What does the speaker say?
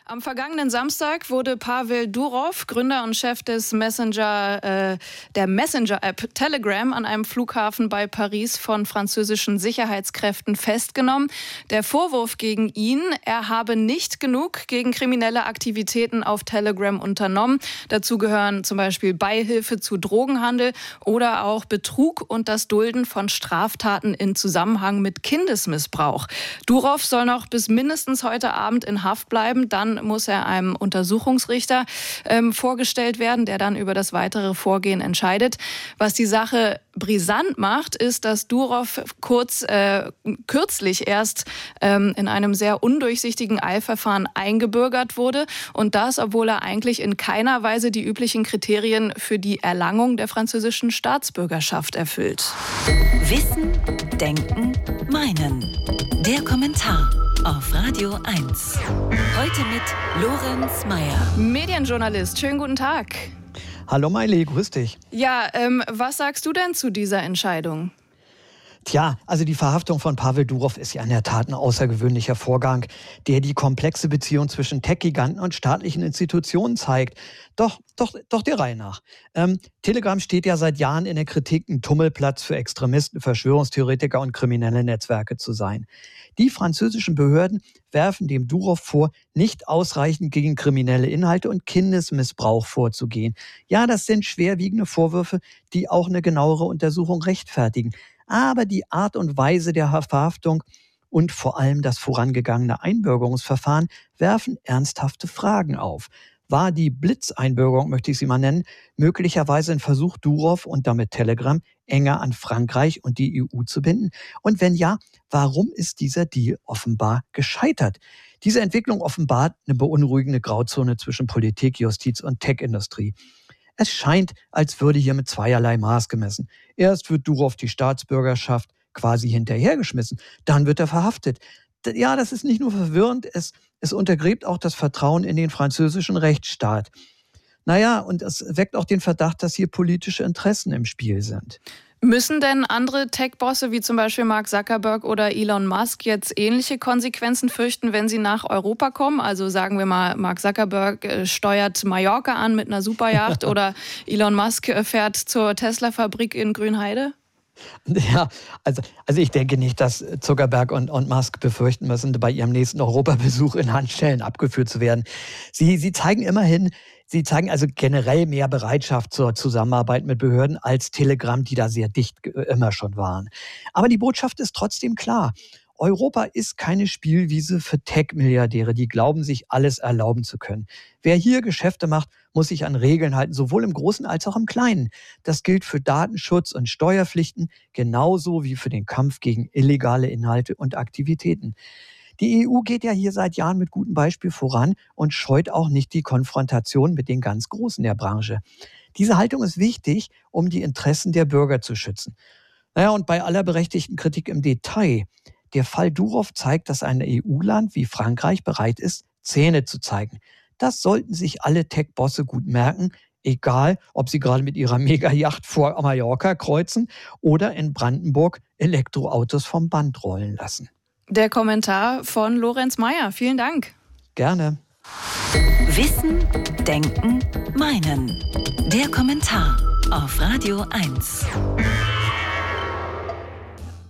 Am vergangenen Samstag wurde Pavel Durov, Gründer und Chef des der Messenger-App Telegram, an einem Flughafen bei Paris von französischen Sicherheitskräften festgenommen. Der Vorwurf gegen ihn, er habe nicht genug gegen kriminelle Aktivitäten auf Telegram unternommen. Dazu gehören zum Beispiel Beihilfe zu Drogenhandel oder auch Betrug und das Dulden von Straftaten in Zusammenhang mit Kindesmissbrauch. Durov soll noch bis mindestens heute Abend in Haft bleiben. Dann muss er einem Untersuchungsrichter vorgestellt werden, der dann über das weitere Vorgehen entscheidet. Was die Sache brisant macht, ist, dass Durov kürzlich erst in einem sehr undurchsichtigen Eilverfahren eingebürgert wurde. Und das, obwohl er eigentlich in keiner Weise die üblichen Kriterien für die Erlangung der französischen Staatsbürgerschaft erfüllt. Wissen, Denken, Meinen. Der Kommentar auf Radio 1. Heute mit Lorenz Meyer. Medienjournalist, schönen guten Tag. Hallo Maili, grüß dich. Ja, was sagst du denn zu dieser Entscheidung? Tja, also die Verhaftung von Pavel Durov ist ja in der Tat ein außergewöhnlicher Vorgang, der die komplexe Beziehung zwischen Tech-Giganten und staatlichen Institutionen zeigt. Doch der Reihe nach. Telegram steht ja seit Jahren in der Kritik, ein Tummelplatz für Extremisten, Verschwörungstheoretiker und kriminelle Netzwerke zu sein. Die französischen Behörden werfen dem Durov vor, nicht ausreichend gegen kriminelle Inhalte und Kindesmissbrauch vorzugehen. Ja, das sind schwerwiegende Vorwürfe, die auch eine genauere Untersuchung rechtfertigen. Aber die Art und Weise der Verhaftung und vor allem das vorangegangene Einbürgerungsverfahren werfen ernsthafte Fragen auf. War die Blitzeinbürgerung, möchte ich sie mal nennen, möglicherweise ein Versuch, Durov und damit Telegram enger an Frankreich und die EU zu binden? Und wenn ja, warum ist dieser Deal offenbar gescheitert? Diese Entwicklung offenbart eine beunruhigende Grauzone zwischen Politik, Justiz und Tech-Industrie. Es scheint, als würde hier mit zweierlei Maß gemessen. Erst wird Durov die Staatsbürgerschaft quasi hinterhergeschmissen, dann wird er verhaftet. Ja, das ist nicht nur verwirrend, es untergräbt auch das Vertrauen in den französischen Rechtsstaat. Naja, und es weckt auch den Verdacht, dass hier politische Interessen im Spiel sind. Müssen denn andere Tech-Bosse wie zum Beispiel Mark Zuckerberg oder Elon Musk jetzt ähnliche Konsequenzen fürchten, wenn sie nach Europa kommen? Also sagen wir mal, Mark Zuckerberg steuert Mallorca an mit einer Superjacht oder Elon Musk fährt zur Tesla-Fabrik in Grünheide? Ja, also ich denke nicht, dass Zuckerberg und Musk befürchten müssen, bei ihrem nächsten Europabesuch in Handschellen abgeführt zu werden. Sie zeigen also generell mehr Bereitschaft zur Zusammenarbeit mit Behörden als Telegram, die da sehr dicht immer schon waren. Aber die Botschaft ist trotzdem klar. Europa ist keine Spielwiese für Tech-Milliardäre, die glauben, sich alles erlauben zu können. Wer hier Geschäfte macht, muss sich an Regeln halten, sowohl im Großen als auch im Kleinen. Das gilt für Datenschutz und Steuerpflichten, genauso wie für den Kampf gegen illegale Inhalte und Aktivitäten. Die EU geht ja hier seit Jahren mit gutem Beispiel voran und scheut auch nicht die Konfrontation mit den ganz Großen der Branche. Diese Haltung ist wichtig, um die Interessen der Bürger zu schützen. Naja, und bei aller berechtigten Kritik im Detail, der Fall Durov zeigt, dass ein EU-Land wie Frankreich bereit ist, Zähne zu zeigen. Das sollten sich alle Tech-Bosse gut merken, egal ob sie gerade mit ihrer Mega-Yacht vor Mallorca kreuzen oder in Brandenburg Elektroautos vom Band rollen lassen. Der Kommentar von Lorenz Meyer. Vielen Dank. Gerne. Wissen, Denken, Meinen. Der Kommentar auf Radio 1.